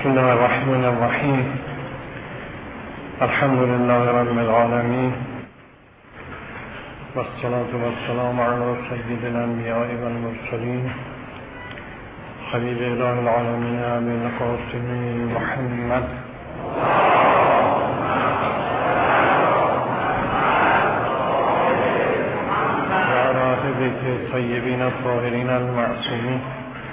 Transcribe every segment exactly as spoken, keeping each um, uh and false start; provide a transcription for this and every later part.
بسم الله الرحمن الرحيم. الحمد لله رب العالمين، والصلاة والسلام على سيد الأنبياء والمرسلين حبيب إله العالمين أبي القاسم محمد وعلى أهل بيته الطيبين الطاهرين المعصومين.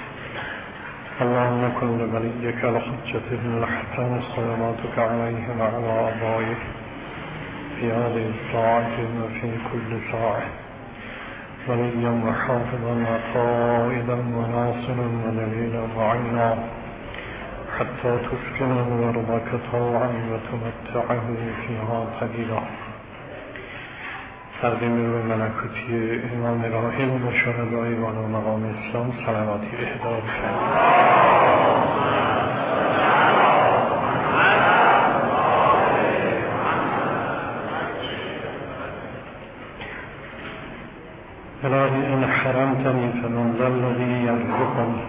اللهم كن لوليك الحجة بن الحسن صلواتك عليه وعلى آبائه في هذه الساعة وفي كل ساعة وليا وحافظا وقائدا وناصرا ودليلا وعينا حتى تسكنه أرضك طوعا وتمتعه فيها قليلا. تقدیم روی ملکوتی امام راحل و شهدای والا مقام اسلام صلواتی اهدار کرد. الهی ان حرمتنی فمن ذا الذی یرزقنی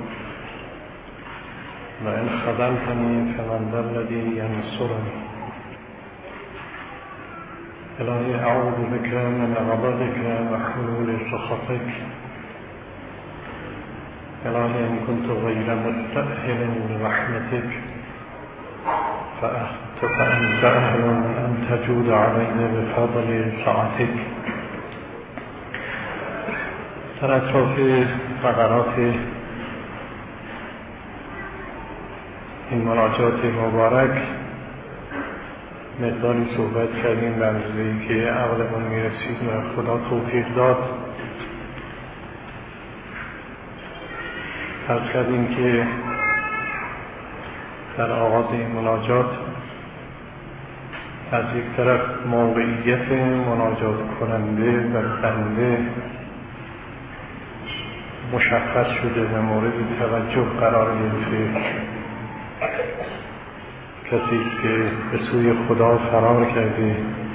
و ان خذلتنی فمن ذا الذی ینصرنی. الهی اعوذ بك من غضبك وحلول سخطك. الهی ان كنت غير مستأهل برحمتك فأنت أهل أن تجود علي بفضل سعتك. در اطراف فقرات این مناجات مبارک مقداری صحبت کردیم بر موضوعی که عقلمون میرسید و خدا توفیق داد. عرض کردیم که در آغاز این مناجات از یک طرف موقعیت مناجات کننده و بنده مشخص شده و مورد توجه قرار گرفته. کسی که به سوی خدا فرار کرده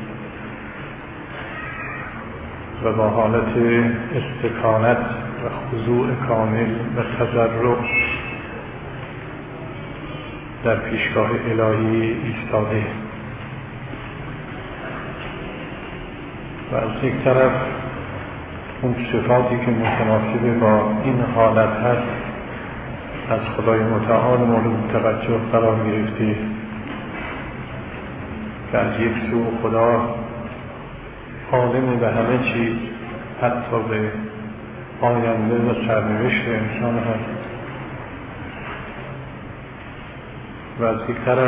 و با حالت استکانت و خضوع کامل و تضرع در پیشگاه الهی ایستاده و از یک طرف اون صفاتی که متناسب با این حالت هست از خدای متعال مورد توجه قرار گرفته که از یک سو خدا عالم به همه چیز حتی به آینده و سرنوشت انسان هست و از یک طرف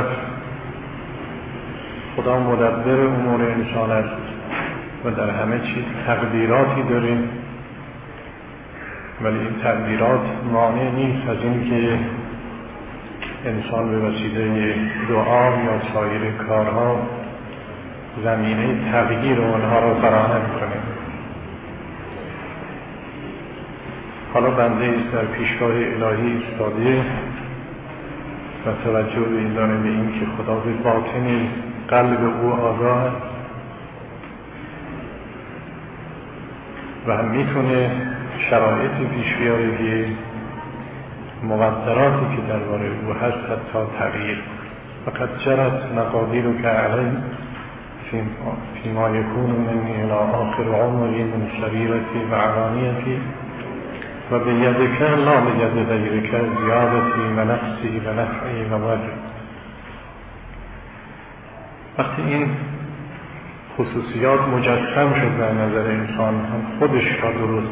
خدا مدبر امور انسان است و در همه چیز تقدیراتی داریم، ولی این تقدیرات مانع نیست از این که انسان به وسیله دعا یا سایر کارها زمینه تغییر اونها را فراهم کنه. حالا بنده است در پیشگاه الهی ایستاده و توجه به این داره به این که خدا به باطن قلب او آگاه است و هم میتونه شرایطی پیش بیاره که مقدراتی که درباره او هست حتی تغییر. فقط جرت مقادیرک علی فیما یکون منی الی آخر عمری من سریرتی و علانیتی و به یدک لا به ید غیرک زیادتی و نقصی و نفعی و وجه. وقتی این خصوصیات مجسم شد در نظر انسان، هم خودش را درست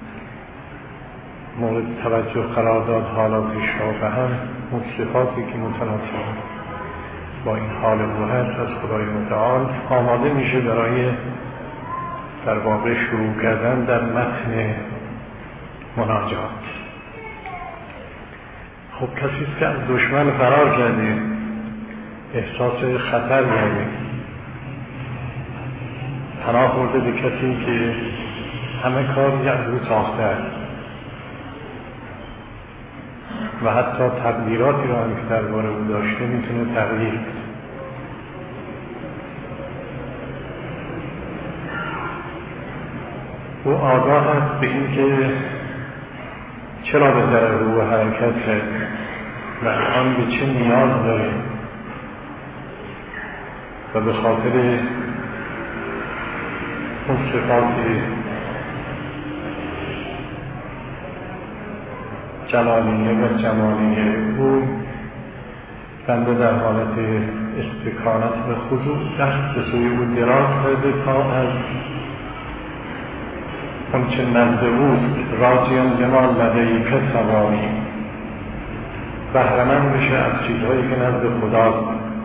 مورد توجه قرار داد حالا پیش را و هم صفاتی که متناسب با این حال او هست از خدای متعال آماده میشه برای در واقع شروع کردن در متن مناجات. خب کسی است که از دشمن فرار کرده، احساس خطر کرده، پناه برده به کسی که همه کار از او ساخته است و حتی تقدیراتی را هم که درباره او داشته میتونه تغییر بده. او آگاه است به این که چرا به ضرر او حرکت کرد و آن به چه نیاز داره و به خاطر اون صفات جلالیه و جمالیه او بنده در حالت استکانت و خضوع دست به سوی او دراز کرده تا از اون چه نزد اوست راجیان جمال لدهی که سواری بهرمند بشه از چیزهایی که نزد خداست.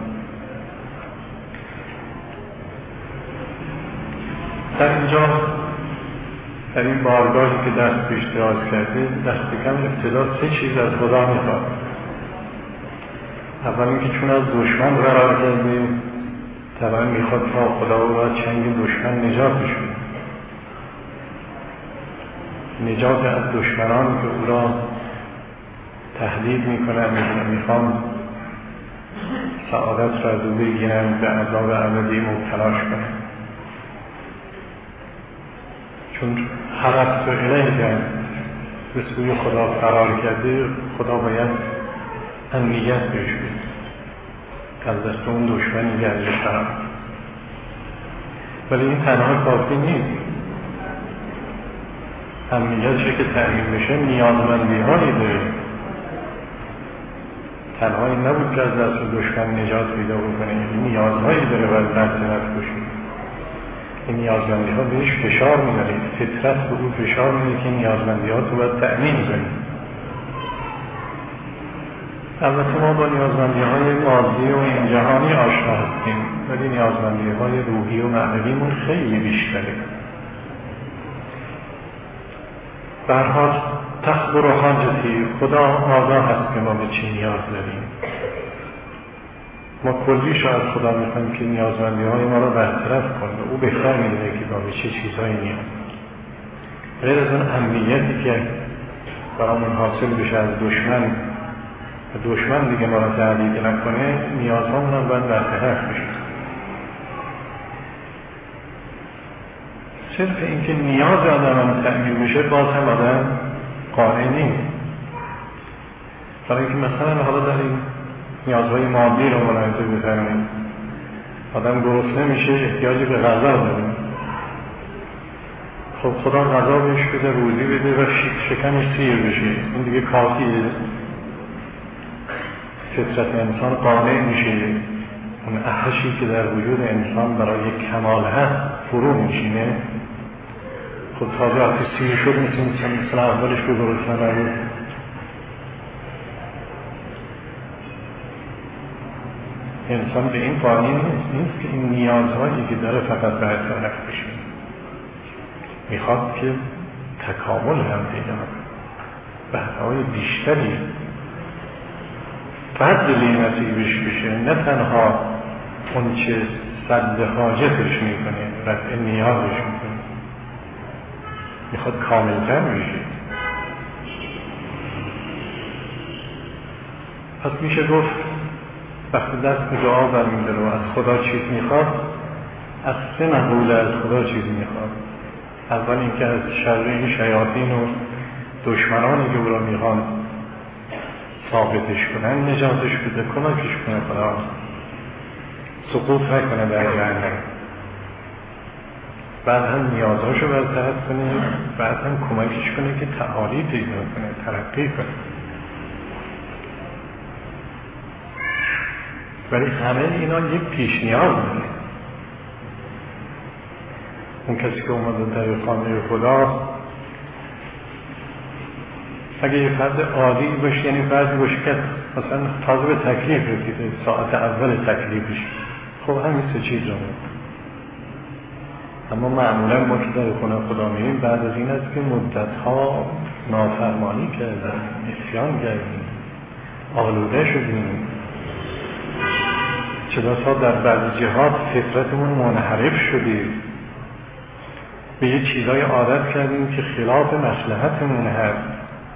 در اینجا در این بارگاهی که دست پیش دراز کرده دست کم ابتدا سه چیز از خدا میخواد. اول اینکه چون از دشمن قرار کرده طبعا میخواد تا خدا او را چنگ دشمن نجاتش بده، نجات از دشمنان که او را تهدید میکنن میخوان سعادت را از او بگیرن به عذاب ابدی مبتلاش کنن. چون حرف و الیه به سوی خدا فرار کرده خدا باید امنیت بهش بده از دست اون دشمنی گرده شرم. ولی این تنها کافی نیست. امنیتشه که تأمین بشه نیازمندی هایی داره. تنها این نبود که از دست دشمن نجات پیدا بکنه، این نیازهایی داره باید نفسنت بشه. این نیازمندی ها بهش فشار میداره، فطرت به اون فشار میده که این نیازمندی ها تو باید تأمین کنی. البته ما با نیازمندی های مادی و این جهانی آشنا هستیم، ولی نیازمندی های روحی و معنویمون خیلی بیشتره. به هر حال تخبر و حاجتی خدا آگاه هست که ما به چی نیاز داریم. ما کلیش از خدا میخوایم که نیازمندی های ما رو برطرف کنه. او بهتر میدونه که ما به چه چیزهایی نیاز. غیر از اون امنیتی که برامون حاصل بشه از دشمن و دشمن دیگه ما رو تهدید نکنه، نیازهامون هم باید برطرف بشه. صرف اینکه نیاز آدم هم تأمین بشه باز هم آدم قانع نیست. برای اینکه مثلا حالا در این نیازهای مادی رو ملاحظه بفرمایید، آدم گرسنه میشه، احتیاجی به غذا داره. خب خدا غذا بهش بده، روزی بده و شکمش سیر بشه، این دیگه کافیه. فطرت انسان قانع میشه، اون احشی که در وجود انسان برای کمال هست فرو میشینه. خب تازه وقتی سیر شد میتونیم مثل اولش به گرسنه نبود. انسان به این قانع نیست نیست که این نیازهایی که داره فقط برطرف بشه، میخواد که تکامل هم پیدا کنه، بهرهای بیشتری فضل نصیبش بشه، نه تنها اون چه سد حاجتش میکنه رفع نیازش میکنه، میخواد کاملتر بشه. پس میشه گفت وقتی دست به دعا برمی‌داره و از خدا چیز میخواد، از سه مقوله از خدا چیز میخواد. اول اینکه از شر این شیاطین و دشمنانی که او را میخوان ثابتش کنن نجاتش بده، کمکش کنه خدا سقوط نکنه در جهنم. بعد هم نیازهاشو برطرف کنه، بعد هم کمکش کنه که تعالی پیدا کنه، ترقی کنه. ولی همه اینا یک پیش نیاز داره. اون کسی که اومده در خانه خدا اگه یه فرد عادی باشه، یعنی فردی باشه که مثلا تازه به تکلیف رسیده، ساعت اول تکلیفش، خب همین سه چیز رو میکنه. اما معمولا ما که در خانه خدا میریم بعد از این است که مدتها نافرمانی کردیم، عصیان کردیم، آلوده شدیم، چه بسا در بعضی جهات فطرتمون منحرف شدیم، به یه چیزای عادت کردیم که خلاف مصلحتمون هست.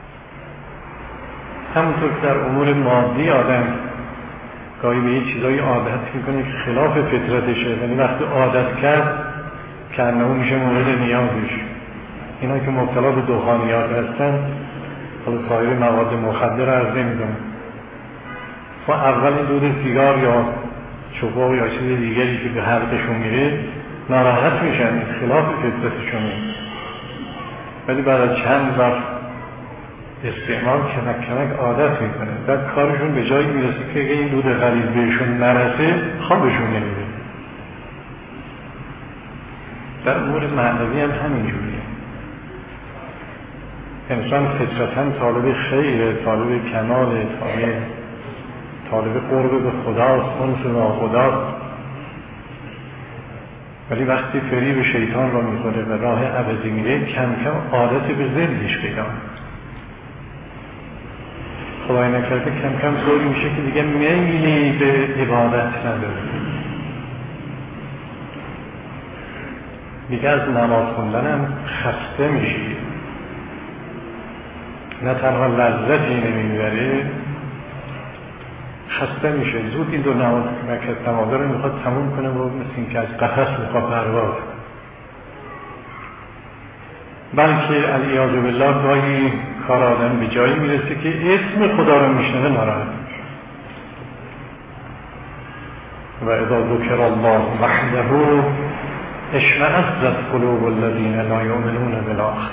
همونطور که در امور مادی آدم گاهی به یه چیزای عادت میکنه که خلاف فطرتشه، یعنی وقتی عادت کرد که انه میشه مورد نیازش. اینا که مبتلا به دخانیات هستن، حالا صاحب مواد مخدر عرض نمیدونم، و اول این دود سیگار یا چوبا یا چیز دیگری که به حلقشون میره ناراحت میشن، خلاف فطرتشونه، ولی بعد از چند وقت استعمال کمک کمک عادت میکنه، بعد کارشون به جایی میرسه که اگه این دود غلیظ بهشون نرسه خوابشون نمیره. در امور معنوی هم همینجوریه. انسان فطرتاً طالب خیره، طالب کماله، طالب طالب قرب به خداست، انس با خداست، ولی وقتی فریب شیطان را میخوره و راه عوضی میره کم کم عادت به ضدش پیدا میکنه. خدای نکرده کم کم طوری میشه که دیگه میلی به عبادت نداره، دیگه از نماز خوندن هم خسته میشی، نه تنها لذتی نمیبره، خسته میشه. زود این دو نماز مکت نمازه رو میخواد تموم کنه و مثل این که از قفس میخواد پرواز، بلکه علیاذ بالله گاهی کار آدم به جایی میرسه که اسم خدا رو میشنوه ناراحت. و اذا ذکر الله وحده اشمئزت قلوب الذین لا یؤمنون بالآخرة.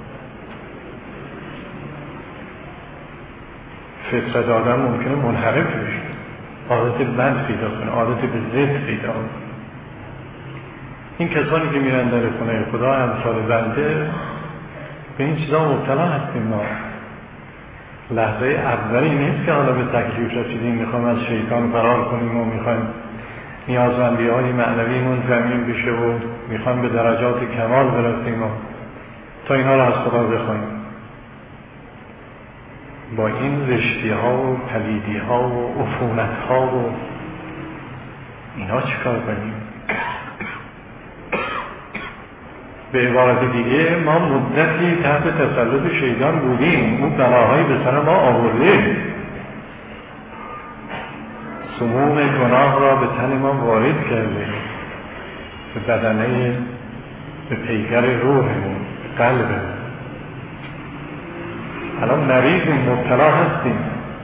فطرت آدم ممکنه منحرف بشه، عادت بد پیدا کنه، عادت به ضد پیدا کنه. این کسانی که میرن در خونه خدا امثال بنده به این چیزا مبتلا هستیم. ما لحظه اولی نیست که حالا به تکلیف رسیدیم میخوام از شیطان فرار کنیم و میخوایم نیازمندی های معنویمون تامین بشه و میخوام به درجات کمال برسیم و تا اینها رو از خدا بخوایم. با این رشتی ها و پلیدی ها و عفونت ها و اینا چیکار کنیم؟ به عبارت دیگه ما مدتی تحت تسلط شیطان بودیم، اون بلاهایی به سر ما آورده، سموم گناه را به تن ما وارد کرده، به بدنه، به پیکر روحمون، به قلبمون. الان مریضیم، مبتلا هستیم.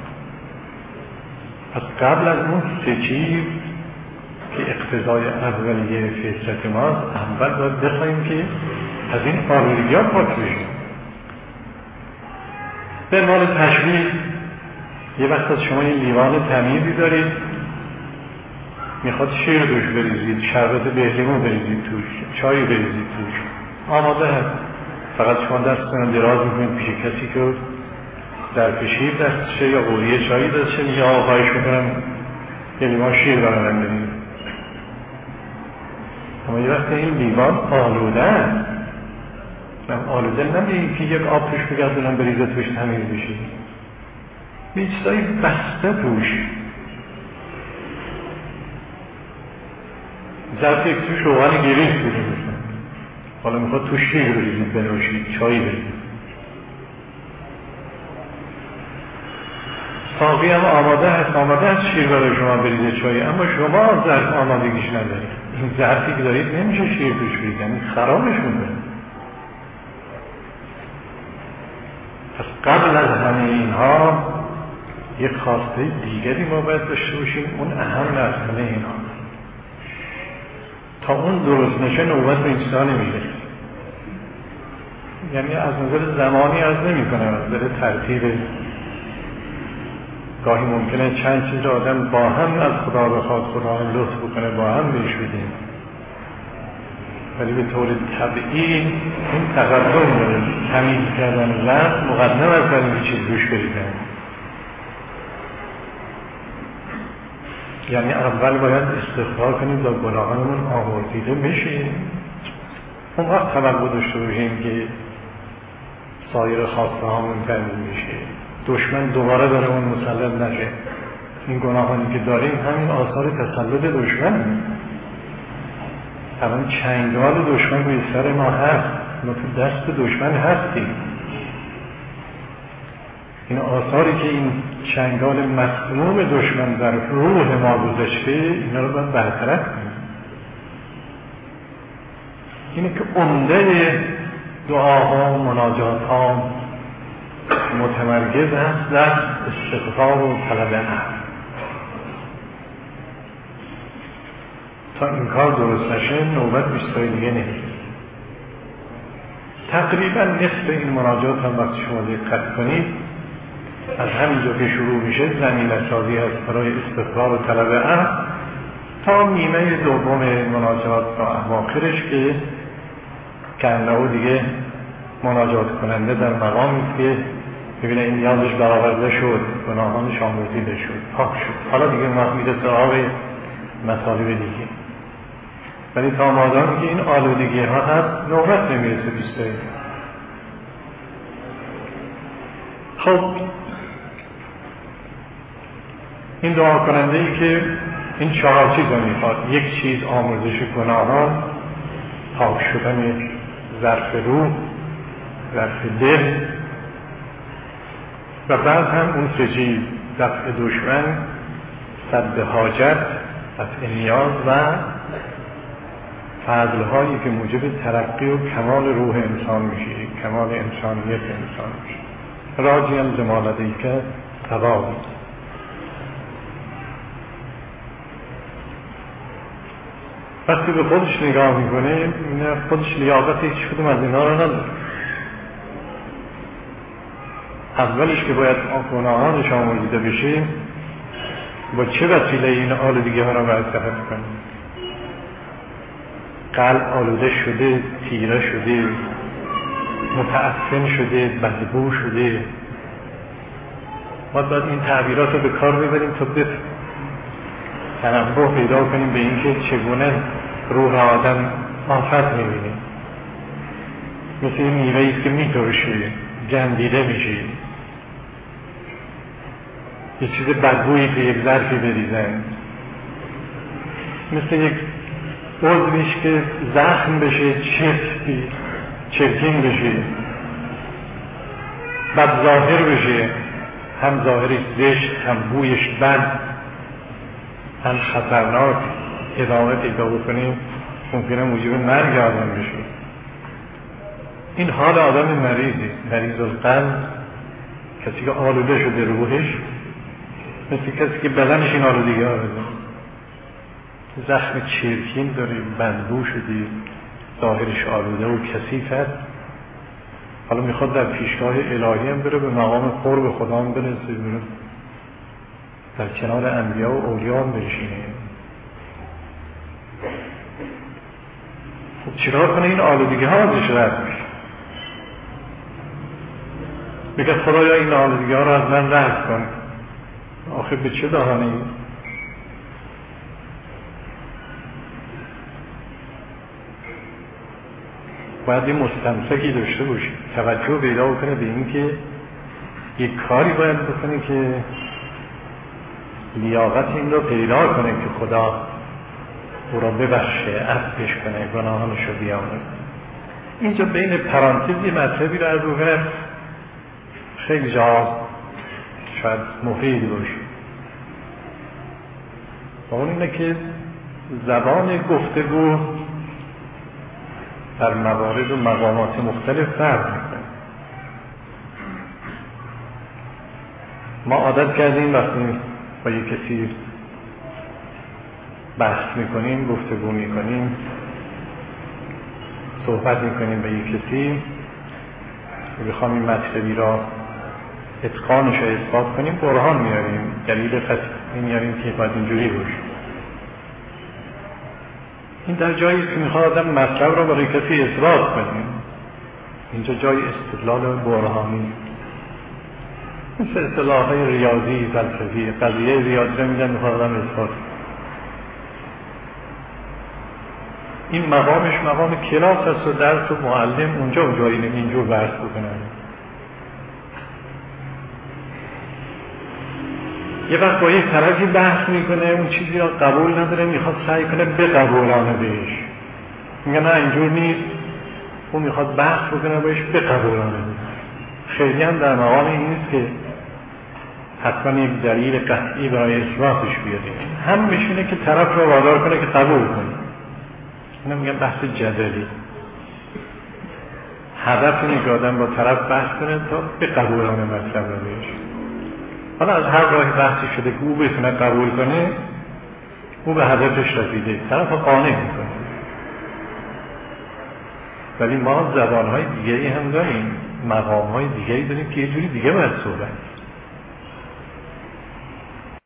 از قبل از اون سه چیز که اقتضای اولیه فطرت ماست، اول باید بخوایم که از این آلودگی ها پاک بشیم. به عنوان تشبیه، یه وقت از شما این لیوان تمیزی دارید، میخواد شیر دوش بریزید، شربت بهلیمون بریزید توش، چای بریزید توش، آماده هست. فقط شما دستتون دراز میکنید پیش کسی که در پشیر دستشه یا قوریه چایی دستشه، میگه آقا خواهش میکنم یه لیوان شیر برام بدید. اما یه وقت این لیوان آلوده است، آلوده نمیگه که یک آب توش بگردونم بریزه توش تمیز بشه، یه چیزایی بسته توش. ظرف یک توش روغن گریز بوده مثلا، حالا میخواد توش شیر بریزید بنوشید، چایی بریزید. ساقی هم آماده هست، آماده هست شیر برای شما بریزه چایی، اما شما ظرف آمادگیش ندارید. این ظرفی که دارید نمیشه شیر توش بریزید، یعنی خرابش میکنه. پس قبل از همه اینها یک خواسته دیگری ما باید داشته باشیم، اون اهم از همه اینها. تا اون درست نشه نوبت به این چیزها نمیره، یعنی از نظر زمانی از نمی کنه، از نظر ترتیب. گاهی ممکنه چند چیز آدم با هم از خدا بخواد، خدا هم لطف بکنه با هم بهش بدیم، ولی به طور طبیعی این تقدم داره. تمیز کردن وقت مقدم از بر این چیز روش بریدن، یعنی اول باید استغفار کنیم تا گناهانمون آمرزیده بشه، اون وقت توقع داشته باشیم که سایر خواسته هامون تامین بشه، دشمن دوباره برامون مسلط نشه. این گناهانی که داریم همین آثار تسلط دشمن، الان چنگال دشمن روی سر ما هست، ما تو دست دشمن هستیم. این آثاری که این چنگال مسموم دشمن در روح ما گذاشته، اینا رو باید برطرف کنیم. اینه که عمده دعاها و مناجات ها متمرکز هست در استغفار و طلب عفو. تا این کار درست نشه نوبت بیستای دیگه نمیشه. تقریبا نصف این مناجات هم وقتی شما دقت کنید از همینجا که شروع میشه زمینه سازی هست برای استقرار و طلب عهد تا نیمه دوم مناجات و اواخرش که کنه دیگه مناجات کننده در مقامی که ببینه این نیازش برآورده شد، گناهانش آمرزیده شد، پاک شد، حالا دیگه میره سراغ مطالب دیگه. ولی تا مادامی که این آلودگی ها هست نوبت نمیرسه بیستایی. خب این دعا کننده ای که این چهار چیز رو میخواد، یک چیز آمرزش گناهان، پاک شدن ظرف روح، ظرف دل، و بعد هم اون سه چیز، دفع دشمن، سد حاجت، دفع نیاز و فضل‌هایی که موجب ترقی و کمال روح انسان میشه، کمال انسانیت انسان میشه. راجی هم زمالتی که تواوی. وقتی به خودش نگاه میکنه خودش لیاقت هیچ کدوم از اینا رو نداره. اولش که باید گناهانش آمرزیده بشه، با چه وسیله این آلودگی ها رو برطرف کنه؟ قلب آلوده شده، تیره شده، متعفن شده، بدبو شده. ما باید این تعبیرات رو به کار ببریم تا به تنبه پیدا کنیم به اینکه چگونه روح آدم آفت می‌بینه. مثل این میوه‌ای که می‌ترشه، گندیده میشه، یه چیز بدبویی که یک ظرفی بریزن، مثل یک عضویش که زخم بشه، چرکی چرکین بشه، بد ظاهر بشه، هم ظاهرش زشت، هم بویش بد، هم خطرناک، ادامه پیدا بکنیم ممکنه موجب مرگ آدم بشه. این حال آدم مریضی، مریض القلب، کسی که آلوده شده روحش، مثل کسی که بدنش این آلودگی ها بده، زخم چرکین داره، بدبو شده، ظاهرش آلوده و کثیف هست. حالا میخواد در پیشگاه الهی هم بره، به مقام قرب خدا هم برسه، بره در کنار انبیا و اولیاء هم بشینه. خب چرا کنه این آلودگی ها ازش رد میشه؟ بگه خدایا این آلودگی ها رو از من رد کن. آخه به چه دهانی؟ باید یه مستمسکی داشته باشی، توجه پیدا بکنه به این که یک کاری باید بکنه که لیاقت این رو پیدا کنه که خدا او را ببخشه، عفوش کنه، گناهانش رو بیامرزه. اینجا بین پرانتز یه مطلبی رو عرض بکنم خیلی جا شاید مفید باشه، و اون اینه که زبان گفتگو در موارد و مقامات مختلف فرق میکنه. ما عادت کردیم وقتی با یک کسی بحث میکنیم، گفتگو میکنیم، صحبت میکنیم به یک کسی و بخوام این مطلبی را اتقانش را اثبات کنیم، برهان میاریم، دلیل قطعی میاریم که باید اینجوری باشه. این در جایی که میخواد آدم مطلب را برای کسی اثبات کنیم. اینجا جای استدلال برهانی، مثل اصطلاح‌های ریاضی، فلسفی، قضیه ریاضی را میگن میخواد آدم اثبات کنیم. این مقامش مقام کلاس هست و درس و معلم اونجا و جایی اینجور بحث بکنه. یه وقت با یک طرفی بحث میکنه، اون چیزی را قبول نداره، میخواد سعی کنه بقبولانه بهش، میگه نه اینجور نیست، اون میخواد بحث بکنه بهش بقبولانه بهش. خیلی هم در مقام این نیست که حتما یک دلیل قطعی برای اثباتش بیاریم، هم میشینه که طرف را وادار کنه که قبول کنه. اینا میگن بحث جدلی. هدف اینه که آدم با طرف بحث کنه تا بقبولانه مطلب را بهش. حالا از هر راهی بحثی شده که او بتونه قبول کنه، او به هدفش رسیده، طرف قانع میکنه. ولی ما زبانهای دیگری هم داریم، مقامهای دیگری داریم که یه جوری دیگه باید صحبت.